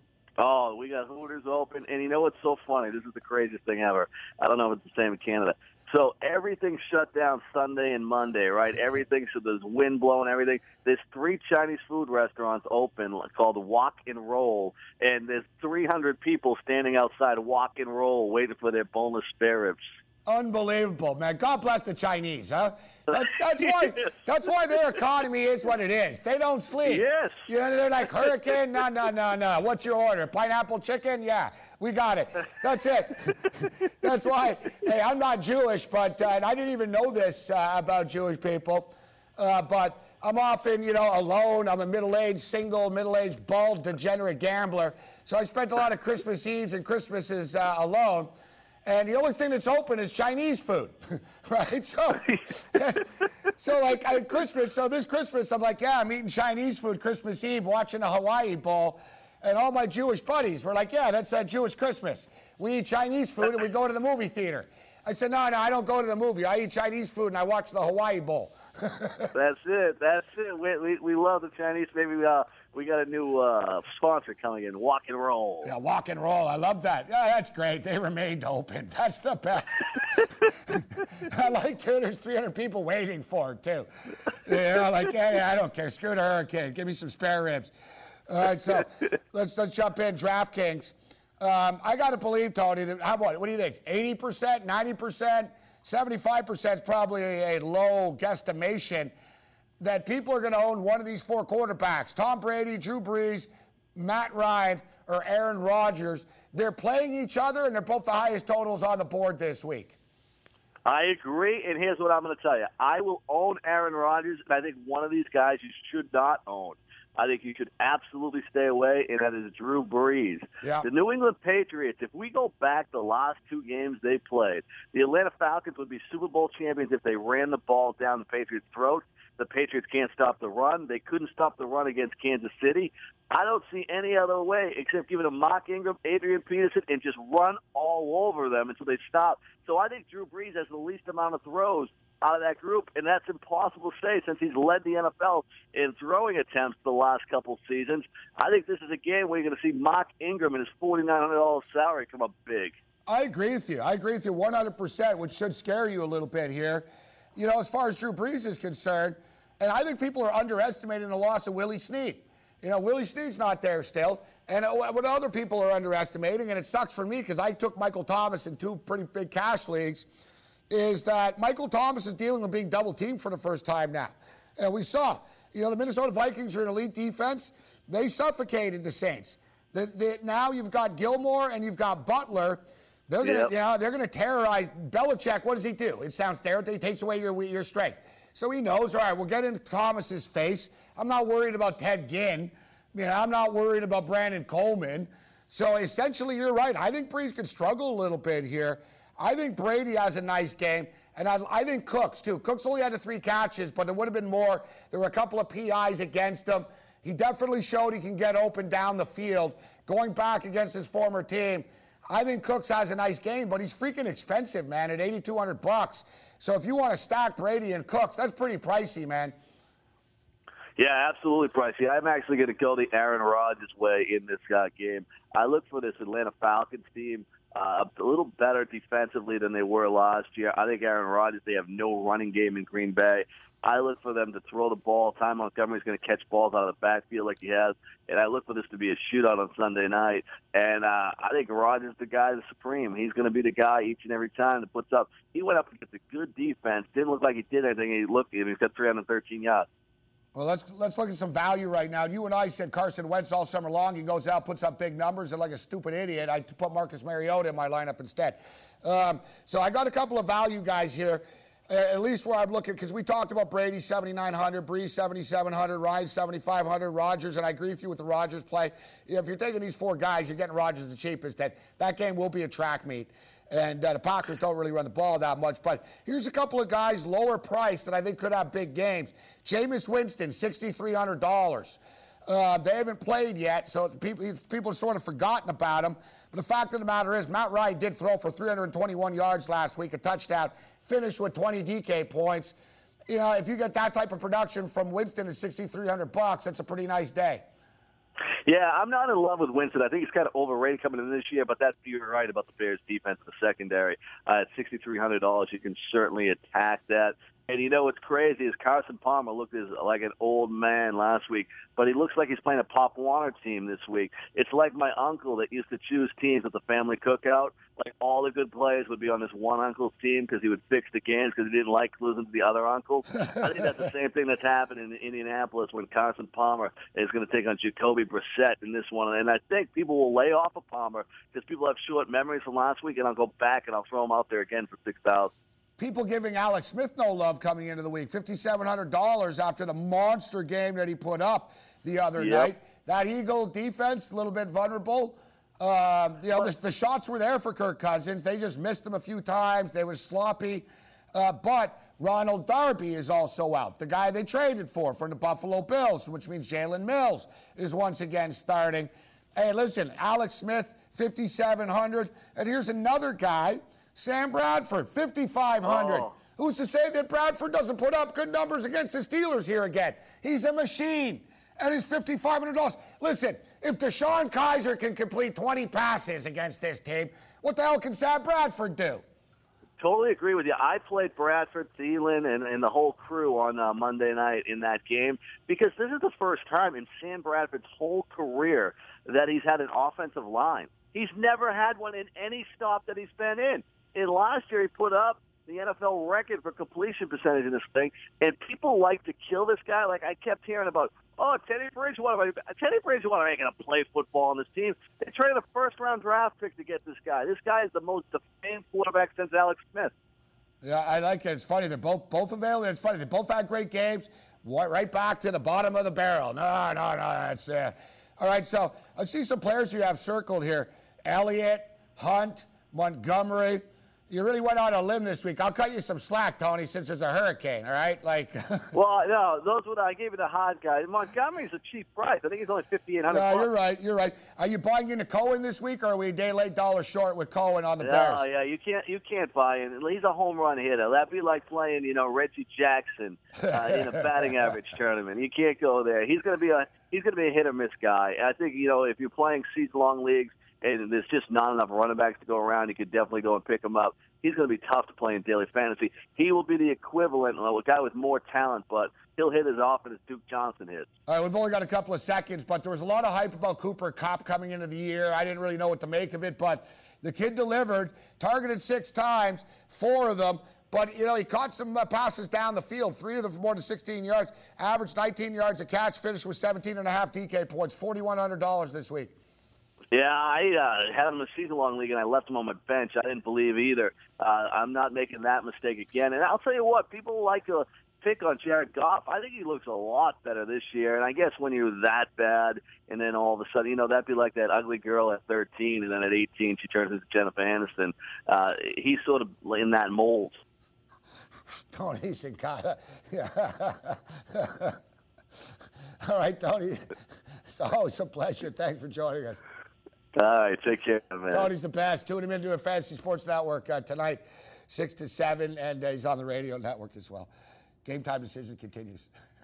[SPEAKER 5] Oh, we got Hooters open. And you know what's so funny? This is the craziest thing ever. I don't know if it's the same in Canada. So everything's shut down Sunday and Monday, right? Everything, so there's wind blowing, everything. There's three Chinese food restaurants open called Walk and Roll, and there's three hundred people standing outside Walk and Roll waiting for their boneless spare ribs.
[SPEAKER 1] Unbelievable, man. God bless the Chinese, huh? That, that's why That's why their economy is what it is. They don't sleep.
[SPEAKER 5] Yes.
[SPEAKER 1] You know, they're like, hurricane? No, no, no, no. What's your order? Pineapple chicken? Yeah, we got it. That's it. That's why, hey, I'm not Jewish, but, uh, and I didn't even know this uh, about Jewish people, uh, but I'm often, you know, alone. I'm a middle-aged, single, middle-aged, bald, degenerate gambler. So I spent a lot of Christmas Eves and Christmases uh, alone. And the only thing that's open is Chinese food, right? So, so like at Christmas, so this Christmas, I'm like, yeah, I'm eating Chinese food Christmas Eve, watching a Hawaii Bowl. And all my Jewish buddies were like, yeah, that's that Jewish Christmas. We eat Chinese food and we go to the movie theater. I said, no, no, I don't go to the movie. I eat Chinese food and I watch the Hawaii Bowl.
[SPEAKER 5] That's it. That's it. We, we, we love the Chinese. Maybe uh, we got a new uh, sponsor coming in, Walk and Roll.
[SPEAKER 1] Yeah, Walk and Roll. I love that. Yeah, that's great. They remained open. That's the best. I like too. There's three hundred people waiting for it, too. You know, like, yeah, yeah, I don't care. Screw the hurricane. Give me some spare ribs. All right, so let's, let's jump in. DraftKings. Um, I got to believe, Tony, that, how about, what do you think? eighty percent, ninety percent, seventy-five percent is probably a, a low guesstimation that people are going to own one of these four quarterbacks. Tom Brady, Drew Brees, Matt Ryan, or Aaron Rodgers. They're playing each other, and they're both the highest totals on the board this week.
[SPEAKER 5] I agree, and here's what I'm going to tell you. I will own Aaron Rodgers, and I think one of these guys you should not own. I think you should absolutely stay away, and that is Drew Brees.
[SPEAKER 1] Yeah.
[SPEAKER 5] The New England Patriots, if we go back the last two games they played, the Atlanta Falcons would be Super Bowl champions if they ran the ball down the Patriots' throat. The Patriots can't stop the run. They couldn't stop the run against Kansas City. I don't see any other way except giving them Mark Ingram, Adrian Peterson, and just run all over them until they stop. So I think Drew Brees has the least amount of throws out of that group, and that's impossible to say since he's led the N F L in throwing attempts the last couple seasons. I think this is a game where you're going to see Mark Ingram and his forty-nine hundred dollars salary come up big.
[SPEAKER 1] I agree with you. I agree with you one hundred percent, which should scare you a little bit here. You know, as far as Drew Brees is concerned, and I think people are underestimating the loss of Willie Snead. You know, Willie Snead's not there still. And what other people are underestimating, and it sucks for me because I took Michael Thomas in two pretty big cash leagues, is that Michael Thomas is dealing with being double-teamed for the first time now. And we saw, you know, the Minnesota Vikings are an elite defense. They suffocated the Saints. The, the, now you've got Gilmore and you've got Butler. They're gonna, yep. you know, they're gonna terrorize Belichick. What does he do? It sounds terrible. He takes away your your strength. So he knows. All right, we'll get into Thomas's face. I'm not worried about Ted Ginn. You know, I'm not worried about Brandon Coleman. So essentially, you're right. I think Brees could struggle a little bit here. I think Brady has a nice game, and I, I think Cooks, too. Cooks only had the three catches, but there would have been more. There were a couple of P Is against him. He definitely showed he can get open down the field. Going back against his former team, I think Cooks has a nice game, but he's freaking expensive, man, at eighty-two hundred bucks. So if you want to stack Brady and Cooks, that's pretty pricey, man.
[SPEAKER 5] Yeah, absolutely pricey. I'm actually going to go the Aaron Rodgers way in this uh, game. I look for this Atlanta Falcons team uh, a little better defensively than they were last year. I think Aaron Rodgers, they have no running game in Green Bay. I look for them to throw the ball. Ty Montgomery's going to catch balls out of the backfield like he has, and I look for this to be a shootout on Sunday night. And uh, I think Rodgers, the guy, the supreme. He's going to be the guy each and every time that puts up. He went up against a good defense. Didn't look like he did anything. He looked. He's got three hundred thirteen yards.
[SPEAKER 1] Well, let's let's look at some value right now. You and I said Carson Wentz all summer long. He goes out, puts up big numbers, and like a stupid idiot, I put Marcus Mariota in my lineup instead. Um, so I got a couple of value guys here, uh, at least where I'm looking, because we talked about Brady seventy-nine hundred, Breeze seventy-seven hundred, Ryan seventy-five hundred, Rodgers, and I agree with you with the Rodgers play. If you're taking these four guys, you're getting Rodgers the cheapest. That that game will be a track meet. And uh, the Packers don't really run the ball that much. But here's a couple of guys lower priced that I think could have big games. Jameis Winston, six thousand three hundred dollars. Uh, they haven't played yet, so people, people have sort of forgotten about him. But the fact of the matter is, Matt Ryan did throw for three hundred twenty-one yards last week, a touchdown, finished with twenty D K points. You know, if you get that type of production from Winston at six thousand three hundred bucks, that's a pretty nice day.
[SPEAKER 5] Yeah, I'm not in love with Winston. I think he's kind of overrated coming in this year, but that's you're right about the Bears' defense, the secondary. Uh, at six thousand three hundred dollars, you can certainly attack that. And you know what's crazy is Carson Palmer looked as, like an old man last week, but he looks like he's playing a Pop Warner team this week. It's like my uncle that used to choose teams at the family cookout. Like all the good players would be on this one uncle's team because he would fix the games because he didn't like losing to the other uncle. I think that's the same thing that's happened in Indianapolis when Carson Palmer is going to take on Jacoby Brissett in this one. And I think people will lay off of Palmer because people have short memories from last week, and I'll go back and I'll throw him out there again for six thousand dollars.
[SPEAKER 1] People giving Alex Smith no love coming into the week. five thousand seven hundred dollars after the monster game that he put up the other
[SPEAKER 5] yep.
[SPEAKER 1] night. That Eagle defense, a little bit vulnerable. Um, you know, the, the shots were there for Kirk Cousins. They just missed them a few times. They were sloppy. Uh, but Ronald Darby is also out, the guy they traded for from the Buffalo Bills, which means Jalen Mills is once again starting. Hey, listen, Alex Smith, five thousand seven hundred dollars. And here's another guy, Sam Bradford, five thousand five hundred dollars. Oh. Who's to say that Bradford doesn't put up good numbers against the Steelers here again? He's a machine, and he's five thousand five hundred dollars. Listen, if DeShone Kizer can complete twenty passes against this team, what the hell can Sam Bradford do?
[SPEAKER 5] Totally agree with you. I played Bradford, Thielen, and, and the whole crew on uh, Monday night in that game because this is the first time in Sam Bradford's whole career that he's had an offensive line. He's never had one in any stop that he's been in. And last year he put up the N F L record for completion percentage in this thing, and people like to kill this guy. Like I kept hearing about, oh, Teddy Bridgewater. Teddy Bridgewater ain't going to play football on this team. They traded a first-round draft pick to get this guy. This guy is the most defamed quarterback since Alex Smith.
[SPEAKER 1] Yeah, I like it. It's funny. They're both both available. It's funny. They both had great games. Right back to the bottom of the barrel. No, no, no. That's uh... all right. So I see some players you have circled here: Elliott, Hunt, Montgomery. You really went on a limb this week. I'll cut you some slack, Tony, since there's a hurricane, all right? Like.
[SPEAKER 5] Well, no, those were the, I gave you the hard guy. Montgomery's a cheap price. I think he's only fifty-eight hundred dollars.
[SPEAKER 1] No, you're right. You're right. Are you buying into Cohen this week, or are we a day late, dollar short with Cohen on the
[SPEAKER 5] no,
[SPEAKER 1] Bears?
[SPEAKER 5] Oh, yeah, you can't you can't buy in. He's a home run hitter. That'd be like playing, you know, Reggie Jackson uh, in a batting average tournament. You can't go there. He's going to be a he's going to be a hit or miss guy. I think, you know, if you're playing season-long leagues and there's just not enough running backs to go around, you could definitely go and pick him up. He's going to be tough to play in daily fantasy. He will be the equivalent of a guy with more talent, but he'll hit as often as Duke Johnson hits.
[SPEAKER 1] All right, we've only got a couple of seconds, but there was a lot of hype about Cooper Kupp coming into the year. I didn't really know what to make of it, but the kid delivered, targeted six times, four of them. But, you know, he caught some uh, passes down the field, three of them for more than sixteen yards, averaged nineteen yards a catch, finished with seventeen and a half D K points, four thousand one hundred dollars this week.
[SPEAKER 5] Yeah, I uh, had him in a season-long league, and I left him on my bench. I didn't believe either. Uh, I'm not making that mistake again. And I'll tell you what, people like to pick on Jared Goff. I think he looks a lot better this year. And I guess when you're that bad, and then all of a sudden, you know, that'd be like that ugly girl at thirteen, and then at eighteen, she turns into Jennifer Aniston. Uh, he's sort of in that mold.
[SPEAKER 1] Tony Sincata. Yeah. All right, Tony. It's always a pleasure. Thanks for joining us.
[SPEAKER 5] All right, take care, man.
[SPEAKER 1] Tony's the best. Tune him into a Fantasy Sports Network uh, tonight, six to seven, and uh, he's on the radio network as well. Game Time Decision continues.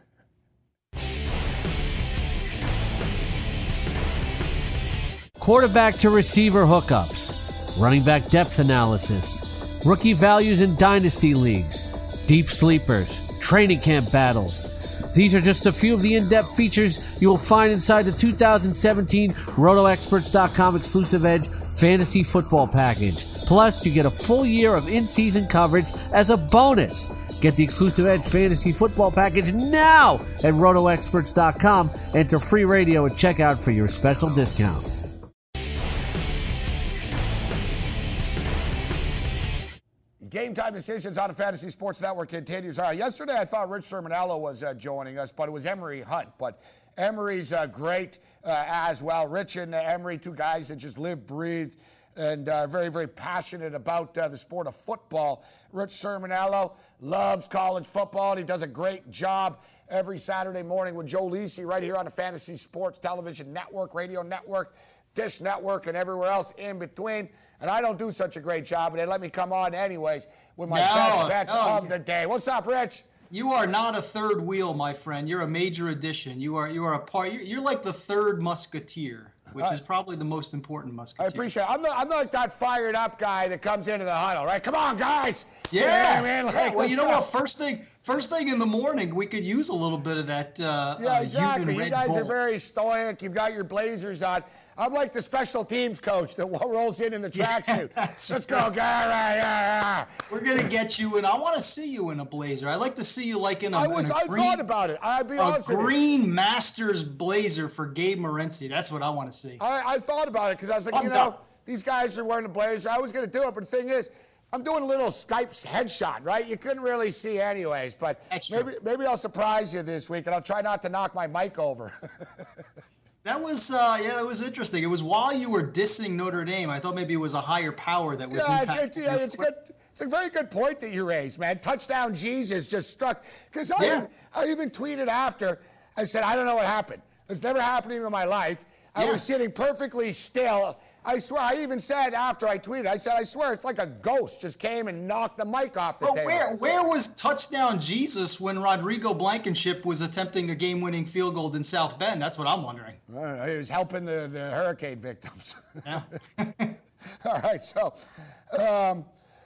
[SPEAKER 6] Quarterback to receiver hookups, running back depth analysis, rookie values in dynasty leagues, deep sleepers, training camp battles. These are just a few of the in-depth features you will find inside the two thousand seventeen Roto Experts dot com exclusive Edge Fantasy Football Package. Plus, you get a full year of in-season coverage as a bonus. Get the exclusive Edge Fantasy Football Package now at Roto Experts dot com. Enter free radio at checkout for your special discount.
[SPEAKER 1] Game Time Decisions on the Fantasy Sports Network continues. All right, yesterday I thought Rich Sermonello was uh, joining us, but it was Emery Hunt. But Emery's uh, great uh, as well. Rich and uh, Emery, two guys that just live, breathe, and uh, very, very passionate about uh, the sport of football. Rich Sermonello loves college football, and he does a great job every Saturday morning with Joe Lisi right here on the Fantasy Sports Television Network, Radio Network, Dish Network, and everywhere else in between. And I don't do such a great job, but they let me come on anyways with my
[SPEAKER 7] no,
[SPEAKER 1] best bets
[SPEAKER 7] no,
[SPEAKER 1] of the day. What's up, Rich?
[SPEAKER 7] You are not a third wheel, my friend. You're a major addition. You are you are a part. You're, you're like the third musketeer, which uh, is probably the most important musketeer.
[SPEAKER 1] I appreciate it. I'm not, I'm not like that fired up guy that comes into the huddle, right? Come on, guys.
[SPEAKER 7] Yeah.
[SPEAKER 1] You know what I mean? Like,
[SPEAKER 7] yeah. Well, you know
[SPEAKER 1] go.
[SPEAKER 7] what? First thing, first thing in the morning, we could use a little bit of that. Uh,
[SPEAKER 1] yeah, exactly.
[SPEAKER 7] Uh,
[SPEAKER 1] you
[SPEAKER 7] Red
[SPEAKER 1] guys
[SPEAKER 7] Bull.
[SPEAKER 1] are very stoic. You've got your blazers on. I'm like the special teams coach that rolls in in the tracksuit.
[SPEAKER 7] Yeah,
[SPEAKER 1] Let's
[SPEAKER 7] right.
[SPEAKER 1] go, guy.
[SPEAKER 7] We're gonna get you in. I want to see you in a blazer. I like to see you like in a,
[SPEAKER 1] I was.
[SPEAKER 7] in a
[SPEAKER 1] I
[SPEAKER 7] green,
[SPEAKER 1] thought about it. I'd be
[SPEAKER 7] a
[SPEAKER 1] honest with you.
[SPEAKER 7] green Masters blazer for Gabe Morency. That's what I want to see.
[SPEAKER 1] I, I thought about it because I was like,
[SPEAKER 7] I'm
[SPEAKER 1] you know,
[SPEAKER 7] done.
[SPEAKER 1] these guys are wearing the blazers. I was going to do it, but the thing is, I'm doing a little Skype headshot, right? You couldn't really see anyways, but
[SPEAKER 7] That's
[SPEAKER 1] maybe
[SPEAKER 7] true.
[SPEAKER 1] maybe I'll surprise you this week, and I'll try not to knock my mic over.
[SPEAKER 7] That was, uh, yeah, that was interesting. It was while you were dissing Notre Dame. I thought maybe it was a higher power that was
[SPEAKER 1] yeah, it's,
[SPEAKER 7] impacting.
[SPEAKER 1] it's, yeah, it's good. It's a very good point that you raised, man. Touchdown Jesus just struck. Because I,
[SPEAKER 7] Yeah.
[SPEAKER 1] even, I even tweeted after. I said, I don't know what happened. It's never happened in my life. I
[SPEAKER 7] Yeah.
[SPEAKER 1] was sitting perfectly still. I swear, I even said after I tweeted, I said, I swear, it's like a ghost just came and knocked the mic off the
[SPEAKER 7] But
[SPEAKER 1] table.
[SPEAKER 7] where where was touchdown Jesus when Rodrigo Blankenship was attempting a game-winning field goal in South Bend? That's what I'm wondering.
[SPEAKER 1] Uh, he was helping the, the hurricane victims.
[SPEAKER 7] Yeah.
[SPEAKER 1] All right, so, um,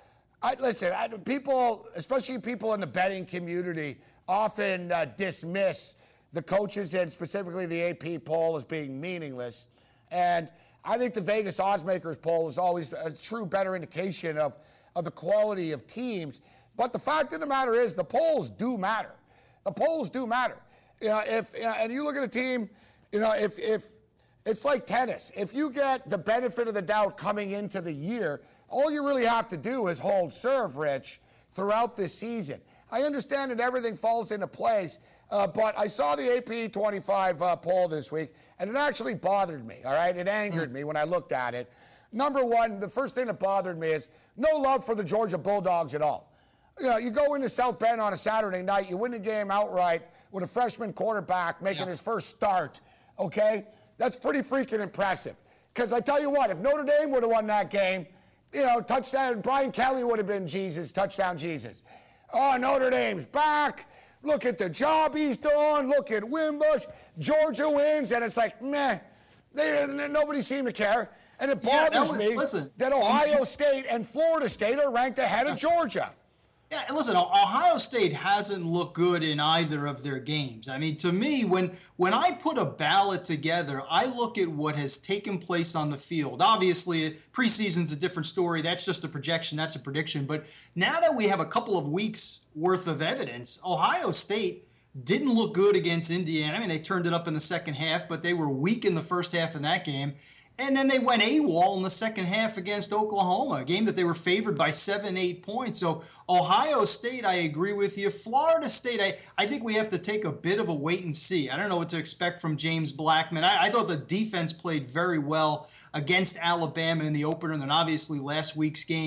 [SPEAKER 1] I, listen, I, people, especially people in the betting community, often uh, dismiss the coaches and specifically the A P poll as being meaningless. And I think the Vegas Oddsmakers poll is always a true better indication of, of the quality of teams. But the fact of the matter is the polls do matter. The polls do matter. You know, if you know, and you look at a team, you know, if if it's like tennis. If you get the benefit of the doubt coming into the year, all you really have to do is hold serve, Rich, throughout this season. I understand that everything falls into place, uh, but I saw the A P twenty-five uh, poll this week, and it actually bothered me, all right? It angered me when I looked at it. Number one, the first thing that bothered me is no love for the Georgia Bulldogs at all. You know, you go into South Bend on a Saturday night, you win the game outright with a freshman quarterback making
[SPEAKER 7] Yeah.
[SPEAKER 1] his first start, okay? That's pretty freaking impressive. Because I tell you what, if Notre Dame would have won that game, you know, touchdown, Brian Kelly would have been Jesus, touchdown Jesus. Oh, Notre Dame's back. Look at the job he's doing. Look at Wimbush. Georgia wins, and it's like, meh. They, nobody seemed to care. And it
[SPEAKER 7] Yeah,
[SPEAKER 1] bothers
[SPEAKER 7] that was-
[SPEAKER 1] me
[SPEAKER 7] listen,
[SPEAKER 1] that Ohio State and Florida State are ranked ahead of Georgia.
[SPEAKER 7] Yeah, and listen, Ohio State hasn't looked good in either of their games. I mean, to me, when when I put a ballot together, I look at what has taken place on the field. Obviously, preseason's a different story. That's just a projection. That's a prediction. But now that we have a couple of weeks worth of evidence, Ohio State didn't look good against Indiana. I mean, they turned it up in the second half, but they were weak in the first half in that game. And then they went AWOL in the second half against Oklahoma, a game that they were favored by seven, eight points. So Ohio State, I agree with you. Florida State, I, I think we have to take a bit of a wait and see. I don't know what to expect from James Blackman. I, I thought the defense played very well against Alabama in the opener, and then obviously last week's game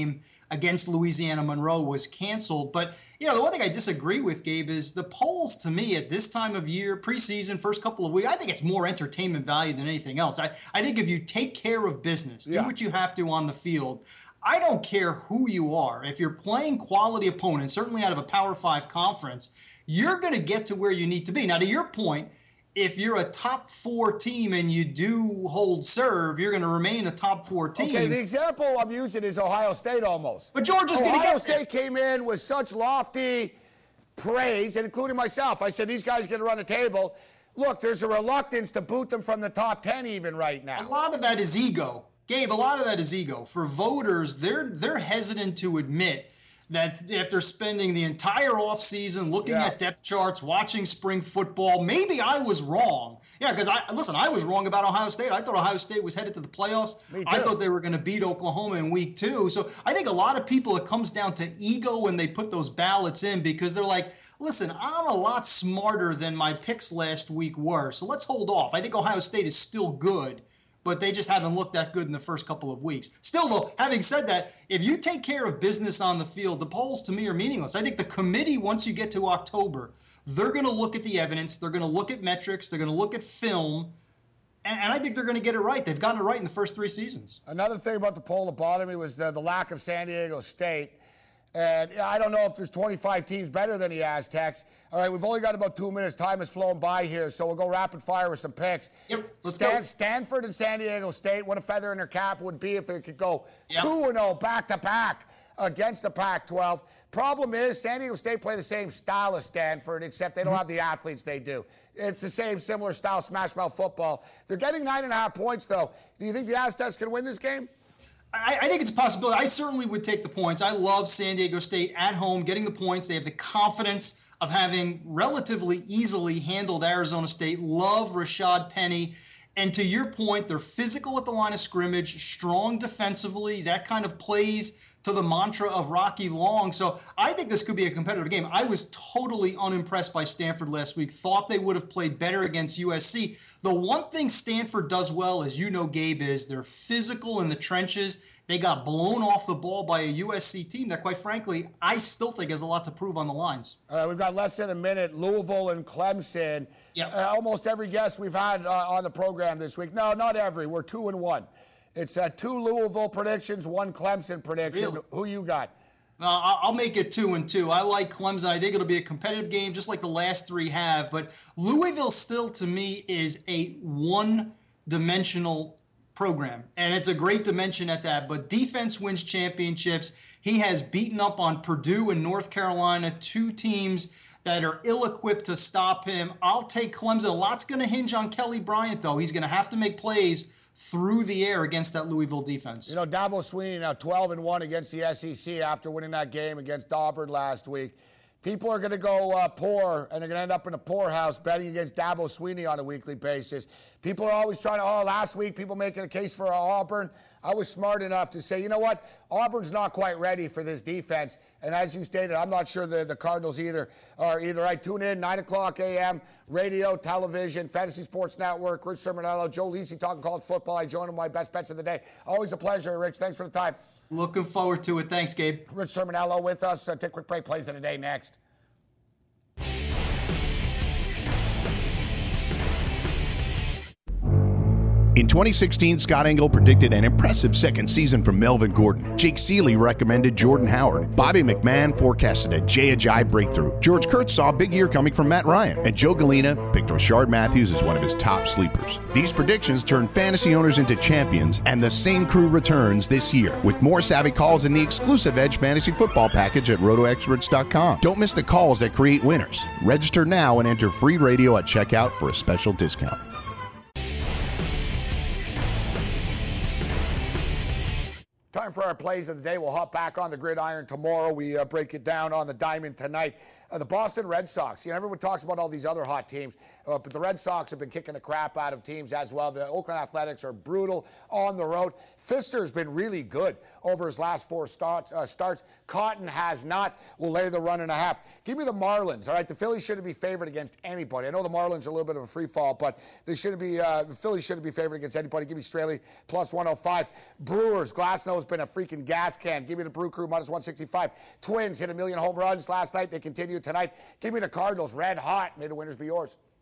[SPEAKER 7] against Louisiana Monroe was canceled. But, you know, the one thing I disagree with, Gabe, is the polls to me at this time of year, preseason, first couple of weeks, I think it's more entertainment value than anything else. I, I think if you take care of business, do yeah. what you have to on the field, I don't care who you are. If you're playing quality opponents, certainly out of a Power Five conference, you're going to get to where you need to be. Now, to your point, if you're a top four team and you do hold serve, you're going to remain a top four team.
[SPEAKER 1] Okay, the example I'm using is Ohio State almost.
[SPEAKER 7] But Georgia's going to get
[SPEAKER 1] Ohio State came in with such lofty praise, and including myself. I said, these guys are going to run the table. Look, there's a reluctance to boot them from the top ten even right now.
[SPEAKER 7] A lot of that is ego. Gabe, a lot of that is ego. For voters, they're they're hesitant to admit that after spending the entire offseason looking yeah. at depth charts, watching spring football, maybe I was wrong. Yeah, because, I listen, I was wrong about Ohio State. I thought Ohio State was headed to the playoffs. I thought they were going to beat Oklahoma in week two. So I think a lot of people, it comes down to ego when they put those ballots in because they're like, listen, I'm a lot smarter than my picks last week were. So let's hold off. I think Ohio State is still good, but they just haven't looked that good in the first couple of weeks. Still, though, having said that, if you take care of business on the field, the polls to me are meaningless. I think the committee, once you get to October, they're going to look at the evidence, they're going to look at metrics, they're going to look at film, and, and I think they're going to get it right. They've gotten it right in the first three seasons.
[SPEAKER 1] Another thing about the poll that bothered me was the, the lack of San Diego State. And I don't know if there's twenty-five teams better than the Aztecs. All right, we've only got about two minutes. Time has flown by here, so we'll go rapid fire with some picks.
[SPEAKER 7] Yep, let's
[SPEAKER 1] Stan-
[SPEAKER 7] go.
[SPEAKER 1] Stanford and San Diego State, what a feather in their cap would be if they could go
[SPEAKER 7] yep.
[SPEAKER 1] two and oh back-to-back against the Pac twelve. Problem is, San Diego State play the same style as Stanford, except they don't mm-hmm. have the athletes they do. It's the same similar style, smash mouth football. They're getting nine and a half points, though. Do you think the Aztecs can win this game?
[SPEAKER 7] I, I think it's a possibility. I certainly would take the points. I love San Diego State at home, getting the points. They have the confidence of having relatively easily handled Arizona State. Love Rashad Penny. And to your point, they're physical at the line of scrimmage, strong defensively. That kind of plays to the mantra of Rocky Long. So I think this could be a competitive game. I was totally unimpressed by Stanford last week. Thought they would have played better against U S C. The one thing Stanford does well, as you know, Gabe, is they're physical in the trenches. They got blown off the ball by a U S C team that, quite frankly, I still think has a lot to prove on the lines.
[SPEAKER 1] All right, we've got less than a minute. Louisville and Clemson.
[SPEAKER 7] Yeah.
[SPEAKER 1] Uh, almost every guest we've had uh, on the program this week. No, not every. We're two and one. It's uh, two Louisville predictions, one Clemson prediction.
[SPEAKER 7] Really?
[SPEAKER 1] Who you got?
[SPEAKER 7] Uh, I'll make it two and two. I like Clemson. I think it'll be a competitive game, just like the last three have. But Louisville still, to me, is a one-dimensional program, and it's a great dimension at that. But defense wins championships. He has beaten up on Purdue and North Carolina, two teams that are ill-equipped to stop him. I'll take Clemson. A lot's going to hinge on Kelly Bryant, though. He's going to have to make plays through the air against that Louisville defense.
[SPEAKER 1] You know, Dabo Swinney now twelve and one against the S E C after winning that game against Auburn last week. People are going to go uh, poor, and they're going to end up in a poorhouse betting against Dabo Swinney on a weekly basis. People are always trying to, oh, last week people making a case for Auburn. I was smart enough to say, you know what, Auburn's not quite ready for this defense. And as you stated, I'm not sure the, the Cardinals either are either. Right, tune in, nine o'clock a.m., radio, television, Fantasy Sports Network, Rich Sermonello, Joe Lisi talking college football. I join him my best bets of the day. Always a pleasure, Rich. Thanks for the time.
[SPEAKER 7] Looking forward to it. Thanks, Gabe.
[SPEAKER 1] Rich Sermonello with us. Uh, take a quick break. Plays of the day next.
[SPEAKER 2] In twenty sixteen, Scott Engel predicted an impressive second season from Melvin Gordon. Jake Seeley recommended Jordan Howard. Bobby McMahon forecasted a Jay Ajayi breakthrough. George Kurtz saw a big year coming from Matt Ryan. And Joe Galena picked Rashard Matthews as one of his top sleepers. These predictions turned fantasy owners into champions, and the same crew returns this year with more savvy calls in the exclusive Edge Fantasy Football package at roto experts dot com. Don't miss the calls that create winners. Register now and enter free radio at checkout for a special discount. Time for our plays of the day. We'll hop back on the gridiron tomorrow. We uh, break it down on the diamond tonight.
[SPEAKER 1] Uh, the Boston Red Sox. You know, everyone talks about all these other hot teams, uh, but the Red Sox have been kicking the crap out of teams as well. The Oakland Athletics are brutal on the road. Fister's been really good over his last four start, uh, starts. Cotton has not. Will lay the run and a half. Give me the Marlins. All right, the Phillies shouldn't be favored against anybody. I know the Marlins are a little bit of a free fall, but they shouldn't be. Uh, the Phillies shouldn't be favored against anybody. Give me Straley plus one oh five. Brewers. Glasnow's been a freaking gas can. Give me the Brew Crew minus one sixty-five. Twins hit a million home runs last night. They continue tonight. Give me the Cardinals. Red hot. May the winners be yours.